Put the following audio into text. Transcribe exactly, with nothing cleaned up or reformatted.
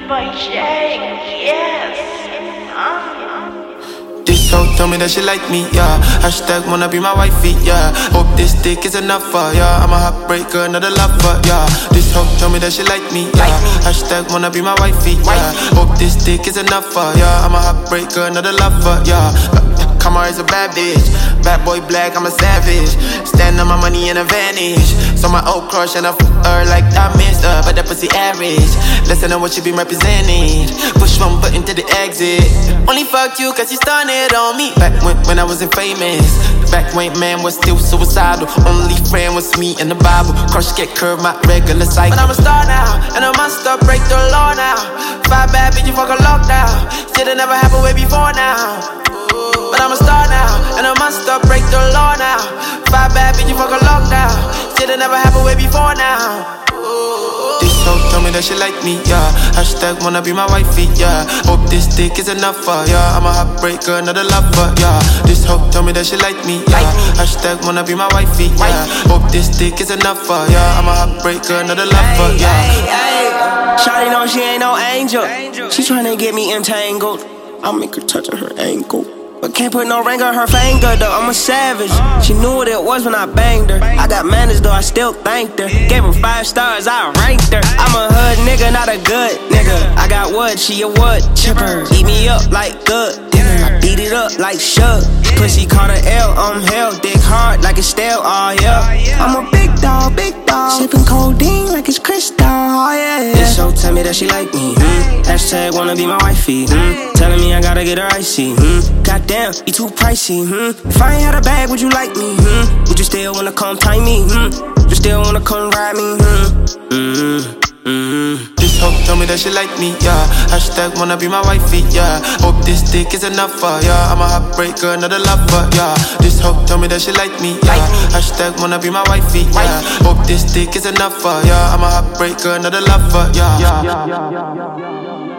boy Jake, yes. Uh. This hoe tell me that she like me, yeah. Hashtag wanna be my wifey, yeah. Hope this dick is enough for, yeah. I'm a heartbreaker, another lover, yeah. This hoe tell me that she like me, yeah. Hashtag wanna be my wifey, yeah. Hope this dick is enough for, yeah. I'm a heartbreaker, another lover, yeah. Kamar is a bad bitch. Bad boy black, I'm a savage. Stand on my money in a vanish. So my old crush and I f her like I missed her, but that pussy average. Listen to what she been representing. Push one button to the exit. Only fucked you cause you started on me. Back when, when I wasn't famous. Back when man was still suicidal. Only friend was me and the Bible. Crush get curved, my regular cycle. But I'm a star now, and I must stop break the law now. Five bad bitches fuck a lockdown. Shit'll never happened way before now. But I'm a star now, and I must stop break the law now. Five bad bitches fuck a lockdown. Shit'll never happened way before now. This hoe tell me that she like me, yeah. Hashtag wanna be my wifey, yeah. Hope this dick is enough for, yeah. I'm a heartbreaker, another lover, yeah. This hoe tell me that she like me, yeah. Hashtag wanna be my wifey, yeah. Hope this dick is enough for, yeah. I'm a heartbreaker, another lover, yeah. Shawty know she ain't no angel. She tryna get me entangled. I'll make her touch her ankle. But can't put no ring on her finger though, I'm a savage. She knew what it was when I banged her. I got manners though, I still thanked her. Gave her five stars, I ranked her. I'm a hood nigga, not a good nigga. I got wood, she a wood chipper. Eat me up like good dinner. I beat it up like Shug. Pussy caught a L, I'm hell. Dick hard like it's stale, oh yeah. I'm a big dog, big dog. Sipping codeine like it's crystal, oh yeah. This hoe tell me that she like me, hmm. Hashtag wanna be my wifey, hmm. Telling me I gotta get her icy, hmm. Goddamn, you too pricey, hmm. If I ain't had a bag, would you like me, hmm? Would you still wanna come tie me, hmm? Would you still wanna come ride me, hmm? Mm-hmm. Mm-hmm. This hoe tell me that she like me, yeah. Hashtag wanna be my wifey, yeah. Hope this dick is enough for, yeah. I'm a heartbreaker, another lover, yeah. This hoe tell me that she like me, yeah. Hashtag wanna be my wifey, yeah. Hope this dick is enough for, yeah. I'm a heartbreaker, another lover, yeah.